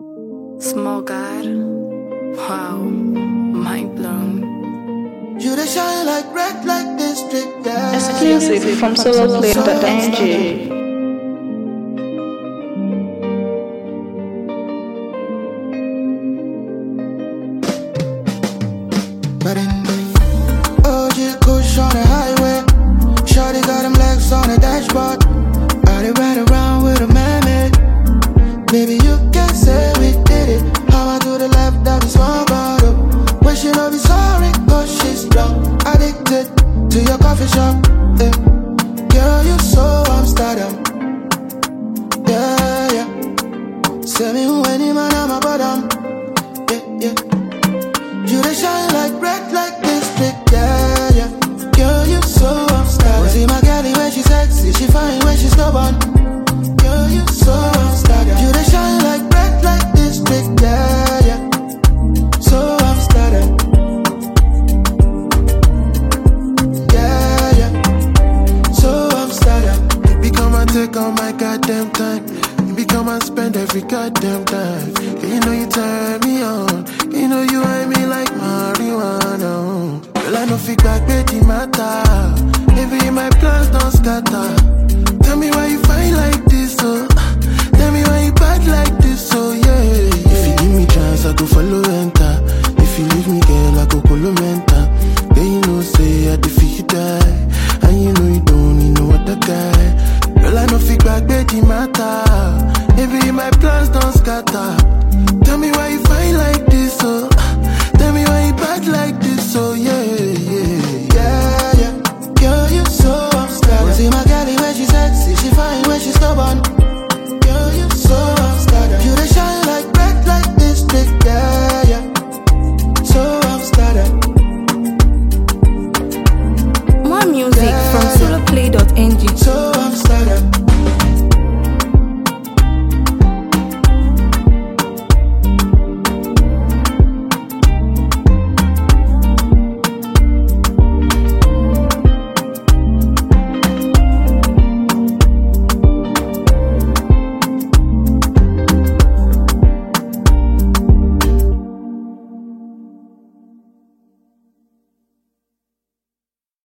Small God. Wow. Mind blown. You dey shine like red light district, yeah. Exclusive from soloplay.ng. But in the OG Kush on the highway, shorty got them legs on the dashboard. I dey ride around with a man-made. Baby, you can say we did it. How I to the left, that is one bottle. When she know be sorry, cause she's drunk. Addicted to your coffee shop, yeah. Girl, you so Amsterdam. Yeah, yeah. Say me who any man, I'm a bottom. Yeah, yeah. You dey shine like red like district, yeah, yeah. Girl, you so Amsterdam. See my girlie when she sexy, she fine when she stubborn. Girl, you so Amsterdam. You dey shine like red like district, yeah, yeah. So Amsterdam. Yeah, yeah. So Amsterdam. You become and take all my goddamn time. You become and spend every goddamn time. You know you turn me on. You know you hide me like marijuana. Girl, I know fit back baby matter. Maybe my plans don't scatter. Tell me why you fight like this, oh. Tell me why you bad like this, oh yeah, yeah. If you give me chance, I go follow enter. If you leave me, girl, I go follow mental. Then you know say I defeat you die. And you know you don't need no other guy. Girl, I know fit back baby matter. Maybe my plans don't scatter. Tell me why you fight like this, oh. Tell me why you bad like this, oh yeah, yeah. Yeah, yeah. Girl, you so Amsterdam. See my girlie when she sexy, she fine when she stubborn. Girl, you so Amsterdam. You dey shine like red like district, yeah, yeah. So Amsterdam. More music from soloplay.ng.